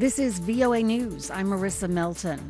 This is VOA News. I'm Marissa Melton.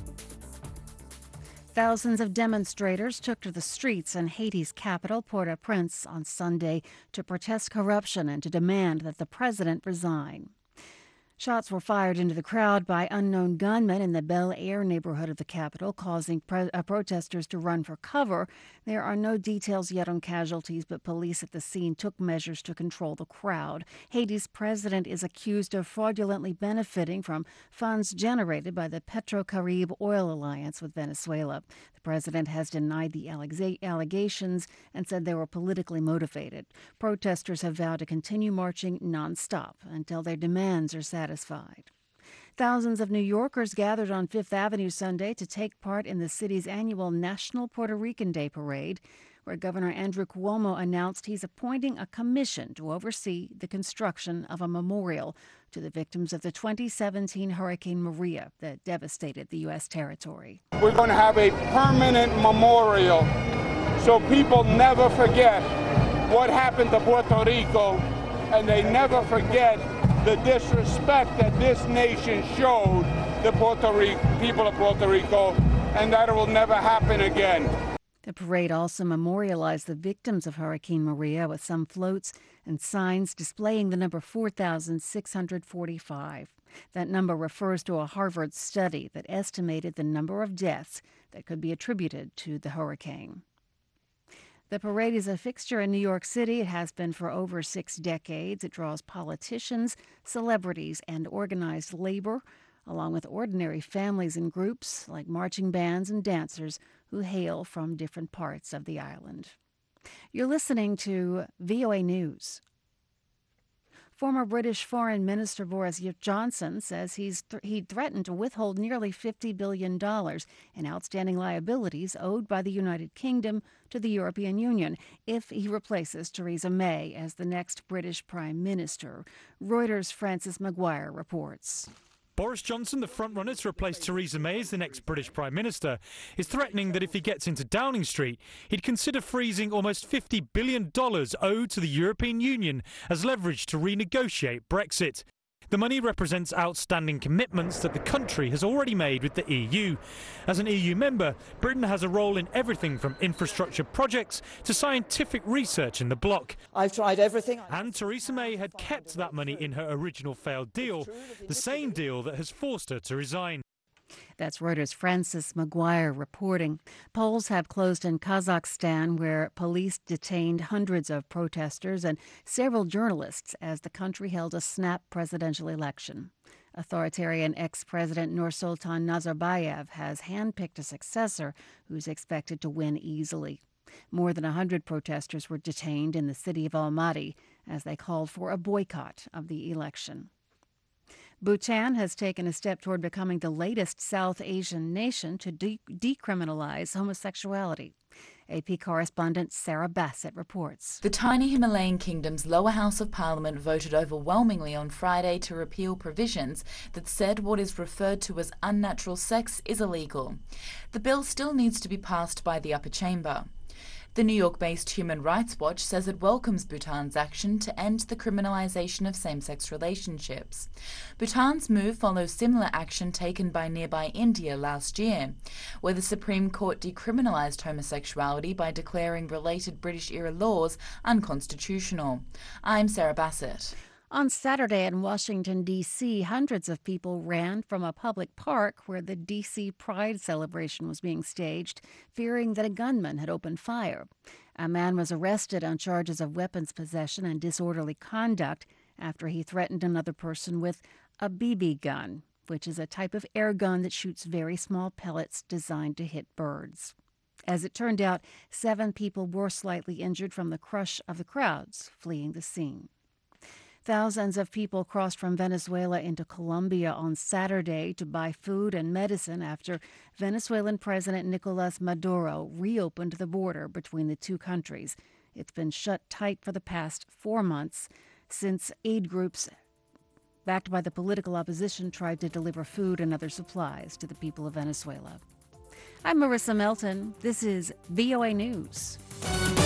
Thousands of demonstrators took to the streets in Haiti's capital, Port-au-Prince, on Sunday to protest corruption and to demand that the president resign. Shots were fired into the crowd by unknown gunmen in the Bel Air neighborhood of the capital, causing protesters to run for cover. There are no details yet on casualties, but police at the scene took measures to control the crowd. Haiti's president is accused of fraudulently benefiting from funds generated by the PetroCaribe oil alliance with Venezuela. The president has denied the allegations and said they were politically motivated. Protesters have vowed to continue marching nonstop until their demands are satisfied. Thousands of New Yorkers gathered on Fifth Avenue Sunday to take part in the city's annual National Puerto Rican Day Parade, where Governor Andrew Cuomo announced he's appointing a commission to oversee the construction of a memorial to the victims of the 2017 Hurricane Maria that devastated the U.S. territory. We're going to have a permanent memorial so people never forget what happened to Puerto Rico, and they never forget the disrespect that this nation showed the people of Puerto Rico, and that it will never happen again. The parade also memorialized the victims of Hurricane Maria with some floats and signs displaying the number 4,645. That number refers to a Harvard study that estimated the number of deaths that could be attributed to the hurricane. The parade is a fixture in New York City. It has been for over 6 decades. It draws politicians, celebrities, and organized labor, along with ordinary families and groups like marching bands and dancers who hail from different parts of the island. You're listening to VOA News. Former British Foreign Minister Boris Johnson says he threatened to withhold nearly $50 billion in outstanding liabilities owed by the United Kingdom to the European Union if he replaces Theresa May as the next British Prime Minister. Reuters' Francis Maguire reports. Boris Johnson, the frontrunner to replace Theresa May as the next British Prime Minister, is threatening that if he gets into Downing Street, he'd consider freezing almost $50 billion owed to the European Union as leverage to renegotiate Brexit. The money represents outstanding commitments that the country has already made with the EU. As an EU member, Britain has a role in everything from infrastructure projects to scientific research in the bloc. I've tried everything. And Theresa May had kept that money in her original failed deal, the same deal that has forced her to resign. That's Reuters' Francis Maguire reporting. Polls have closed in Kazakhstan, where police detained hundreds of protesters and several journalists as the country held a snap presidential election. Authoritarian ex-president Nursultan Nazarbayev has handpicked a successor who's expected to win easily. More than 100 protesters were detained in the city of Almaty as they called for a boycott of the election. Bhutan has taken a step toward becoming the latest South Asian nation to decriminalize homosexuality. AP correspondent Sarah Bassett reports. The tiny Himalayan kingdom's lower house of parliament voted overwhelmingly on Friday to repeal provisions that said what is referred to as unnatural sex is illegal. The bill still needs to be passed by the upper chamber. The New York-based Human Rights Watch says it welcomes Bhutan's action to end the criminalization of same-sex relationships. Bhutan's move follows similar action taken by nearby India last year, where the Supreme Court decriminalized homosexuality by declaring related British-era laws unconstitutional. I'm Sarah Bassett. On Saturday in Washington, D.C., hundreds of people ran from a public park where the D.C. Pride celebration was being staged, fearing that a gunman had opened fire. A man was arrested on charges of weapons possession and disorderly conduct after he threatened another person with a BB gun, which is a type of air gun that shoots very small pellets designed to hit birds. As it turned out, 7 people were slightly injured from the crush of the crowds fleeing the scene. Thousands of people crossed from Venezuela into Colombia on Saturday to buy food and medicine after Venezuelan President Nicolas Maduro reopened the border between the two countries. It's been shut tight for the past 4 months since aid groups backed by the political opposition tried to deliver food and other supplies to the people of Venezuela. I'm Marissa Melton. This is VOA News.